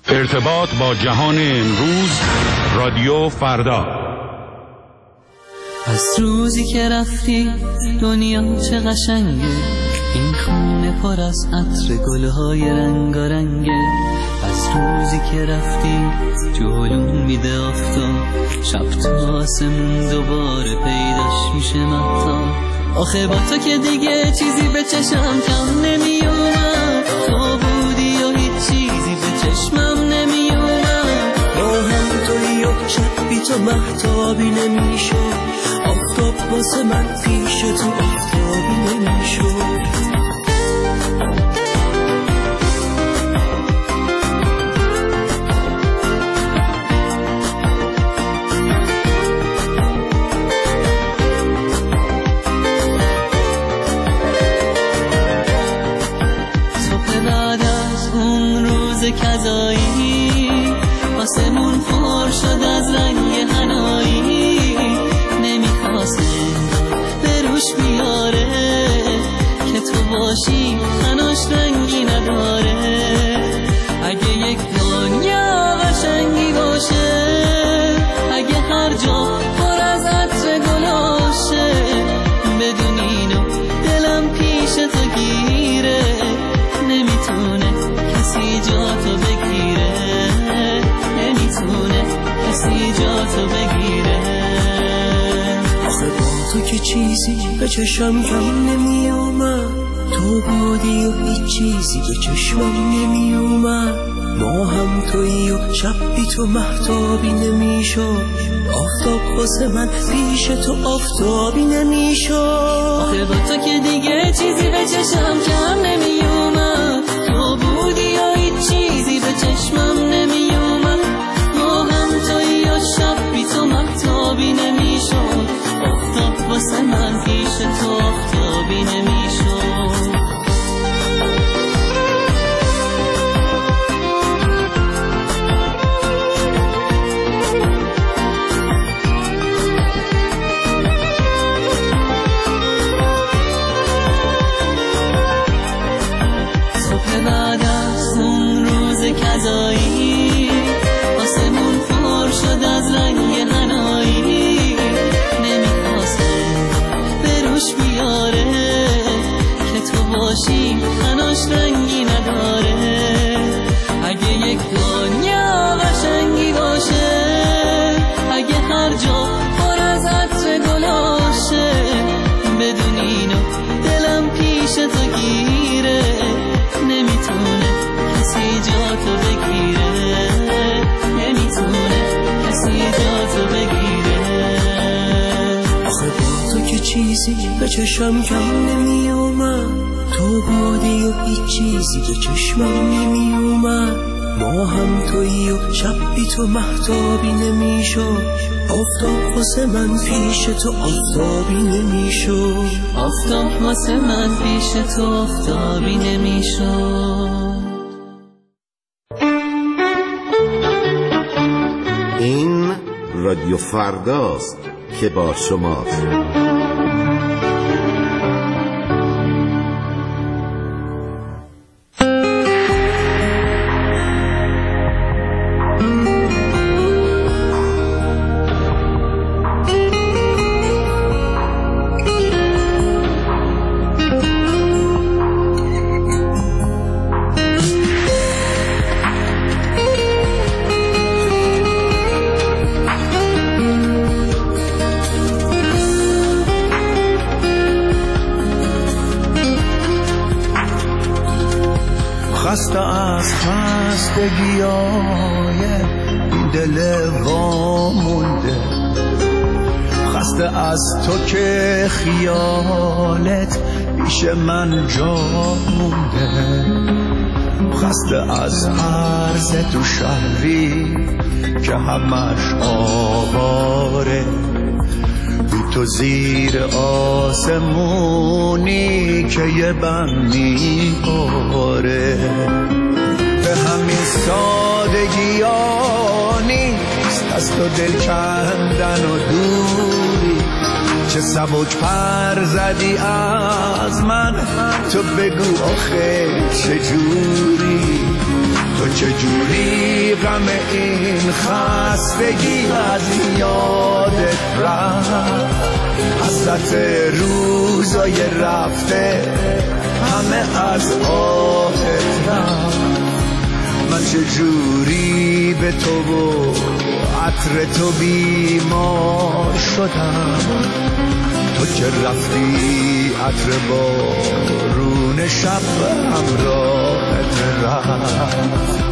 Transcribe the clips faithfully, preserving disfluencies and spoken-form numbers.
ارتباط با جهان امروز، رادیو فردا. از روزی که رفتی دنیا چه قشنگه، این خونه پر از عطر گلهای رنگارنگه. از روزی که رفتی جلوم میده آفتاب، شب تا آسمون دوباره پیداش میشه مهتاب. آخه با تو که دیگه چیزی به چشم کم نمیومد، تو بودی و هیچ چیزی به چشمم نمیومد. با هم توی و شب بی تو مهتابی نمیشد، آفتاب واسه من پیش تو آفتابی نمیشد. کذایی آسمون پر شد از رنگ حنایی، نمیخواست به روش بیاره که تو باشی حناش رنگی نداره. اگه یک دنیا قشنگی باشه، اگه هر جا پر از عطر گلاشه، بدون اینو دلم پیش تو گیره، نمیتونه کسی جا تو بگیره، نمیتونه کسی جا تو بگیره. آخه با تو که چیزی به چشم کم نمی اومد، تو بودی و هیچ چیزی به چشمم نمی اومد. ما هم تویی و شب بی تو مهتابی نمی شد، آفتاب واسه من پیش تو آفتابی نمی شد. آخه با تو که دیگه چیزی به چشم کم نمی اومد، تو بودی و هیچ چیزی به چشمم نمی اومد. ما هم تویی و شب بی تو مهتابی نمی شد، آفتاب واسه من پیش تو آفتابی نمی شد. کذایی آسمون پر شد از رنگ حنایی، نمیخواسته به روش بیاره که تو باشی حناش رنگی نداره. اگه یک دنیا قشنگی باشه، اگه هر جا پر از عطر گلاشه، بدون اینو دلم پیش تو گیره، نمیتونه کسی جا تو بگیره، نمیتونه کسی جا تو بگیره. آخه با تو که چیزی به چشم کم نمی اومد، تو بودی و هیچ چیزی به چشمم نمی اومد. ما هم تویی و شب بی تو مهتابی نمی شد، آفتاب واسه من پیش تو آفتابی نمی شد، آفتاب واسه من پیش تو آفتابی نمی شد. این رادیو فرداست که با شماست. خسته از خستگیای این دل وامونده، خسته از تو که خیالت پیش من جا مونده، خسته از عرض تو شهری که همش آواره، بی تو زیر آسمونی که یه بم میباره. به همین سادگی نیست از تو دل کندن و دوری، چه سبک پر زدی از من تو بگو آخه چجوری. تو چجوری غم این خستگی از یادت رفت؟ حسرت روزای رفته همه از آهت رفت. من چجوری به تو و عطر تو بیمار شدم؟ تو که رفتی عطر بارون شب همراهت رفت.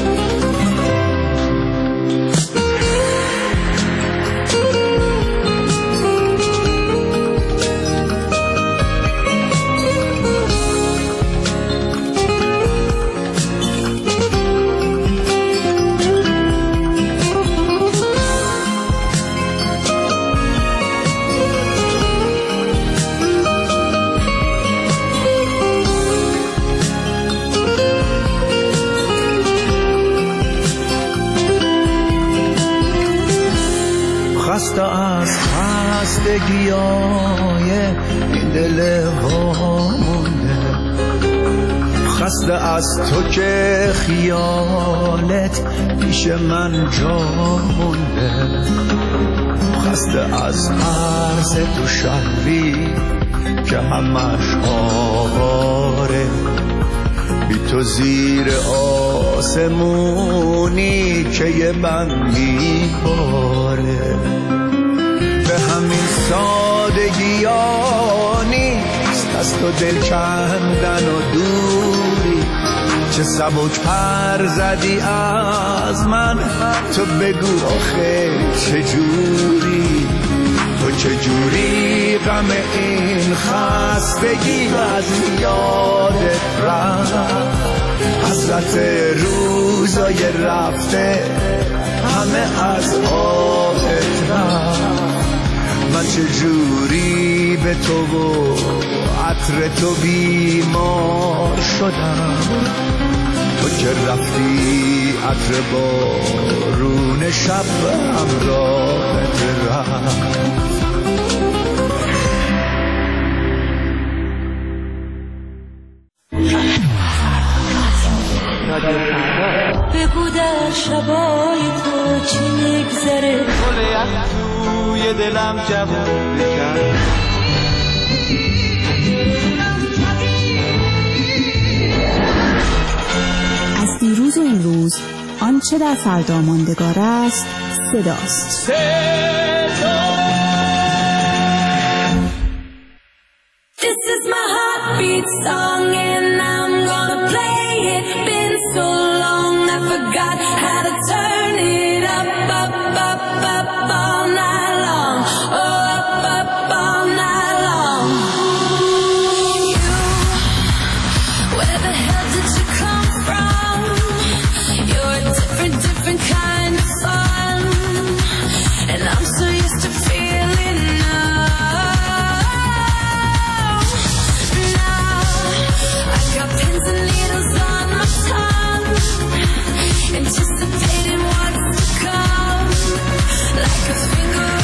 خسته از خستگی های این دل وامونده، خسته از تو که خیالت پیش من جا مونده، خسته از عرض تو شهری که همش آواره، بی تو زیر آسمونی که یه بندی باره. به همین سادگی ها نیست از تو دل کندن و دوری، چه سبک پر زدی از من، تو بگو آخه چجوری؟ تو چجوری غم این خستگی از یادت رفت؟ حسرت روزای رفته همه از آهت رفت. من چجوری به تو و عطر تو بیمار شدم؟ تو که رفتی عطر بارون شب همراهت رفت. بگو در شبای تو چی میگذره، گل یخ توی دلم جوون بکن. از دیروز و امروز آنچه در فردا ماندگار است صداست. صدا This is my heartbeat song and I'm gonna play it. Been so long I forgot how to turn it up, up, up, up all night long. Oh, up, up all night long. You, where the hell did you come from? You're a different, different kind of fun, and I'm so used to feeling numb. Got pins and needles on my tongue, anticipating what's to come, like a finger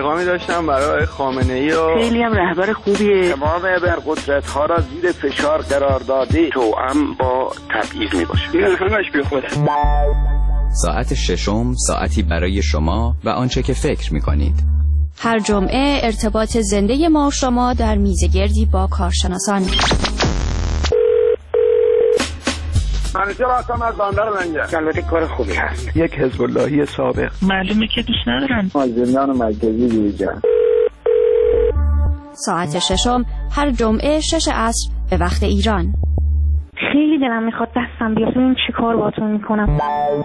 پیغامی داشتم برای خامنه‌ای و خیلی هم رهبر خوبیه. تمام ابرقدرت ها را زیر فشار قرار داده، توأم با تبعیض می باشه. این همش بی خوده. ساعت ششم ساعتی برای شما و آنچه که فکر می کنید. هر جمعه ارتباط زنده ما و شما در میزگردی با کارشناسان. منیجر هستم از بندر منجر. البته کار خوبی هست. یک حزب اللهی سابق. معلومه که دوست ندارن. از زندان مرکزی بیرون. ساعت ششم هر جمعه شش عصر به وقت ایران. خیلی دلم میخواد دستم بیاد ببینم چی کار باهاتون میکنم.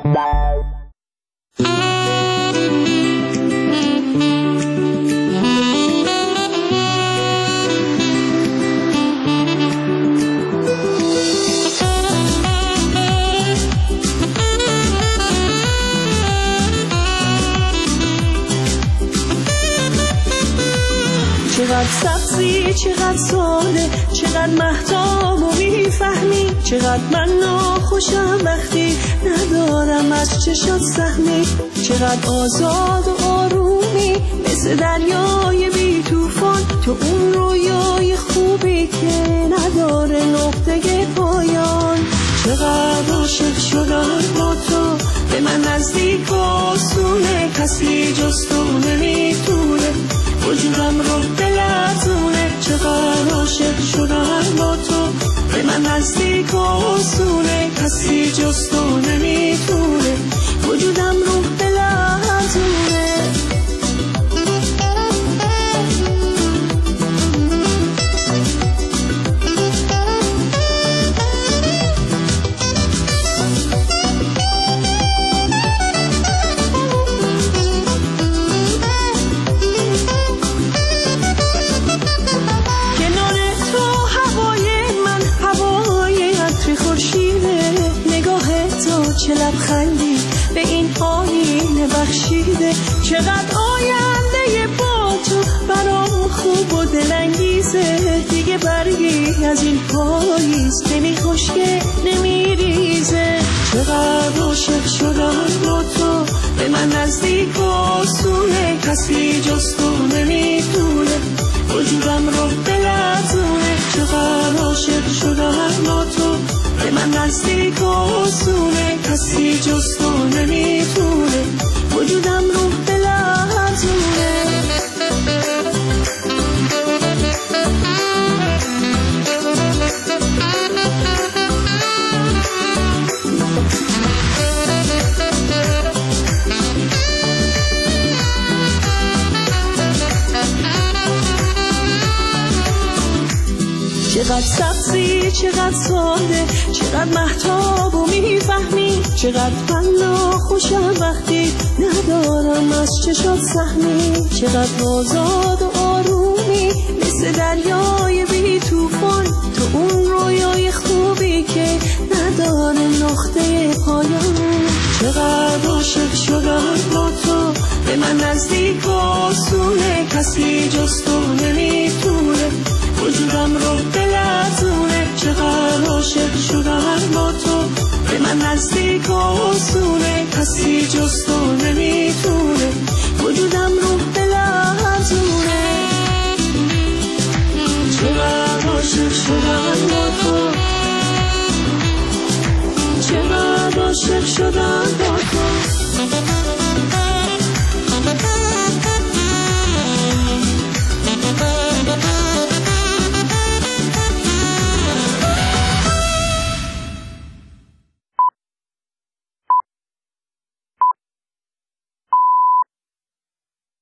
چقدر سبزی، چقدر ساده، چقدر مهتاب و میفهمی، چقدر من ناخوشم وقتی ندارم از چشات سهمی، چقدر آزاد و آرومی مثل دریای بی توفان، تو اون رویای خوبی که نداره نقطه پایان. چقدر عاشق شدم با تو، به من نزدیک آسونه، کسی جز تو نمیتونه وجودم رو بلرزونه. چقدر عاشق شدم با تو، به من نزدیک آسونه، کسی جز تو نمیتونه وجودم رو بلرزونه. چه لبخندی به این آینه بخشیده، چقدر آینده با تو برام خوب و دلانگیزه. دیگه برگی از این پاییز نمی خشکه نمی ریزه. چقدر عاشق شدم با تو، به من نزدیک آسونه، کسی جز تو نمیتونه وجودم رو بلرزونه. چقدر عاشق شدم با تو، به من نزدیک آسونه، کسی جز تو نمیتونه وجودم رو بلرزونه. چقدر سبزی، چقدر ساده، چقدر مهتاب و میفهمی، چقدر من ناخوشم وقتی ندارم از چشات سهمی، چقدر آزاد و آرومی مثل دریای بی توفان، تو اون رویای خوبی که نداره نقطه پایان. چقدر عاشق شدم با تو، به من نزدیک آسونه، کسی جز تو نمیتونه وجودم رو بلرزونه. چقدر عاشق شدم با تو، به من نزدیک آسونه، کسی جز تو نمیتونه